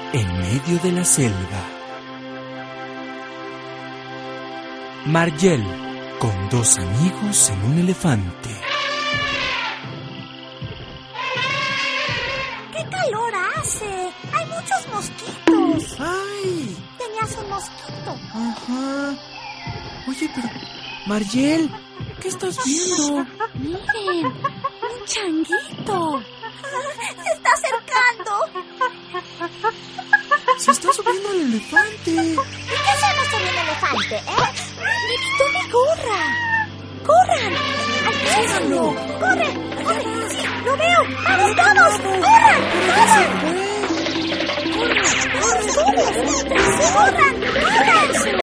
en medio de la selva. Margelle con dos amigos en un elefante. ¡Qué calor hace! ¡Hay muchos mosquitos! ¡Ay! Tenías un mosquito. Ajá. Oye, pero... Margelle, ¿qué estás viendo? Miren, un changuito. Se está acercando. Se está subiendo al elefante. ¿Y qué hacemos con el elefante, ¡Me quitó mi gorra! ¡Corran! ¡Alcánzalo! ¡Corre! ¡Corre! ¡Sí, lo veo! ¡Vamos todos! ¡Corran! ¡Corran! ¡Corran! ¡Corran! ¡Corran! ¡Corran!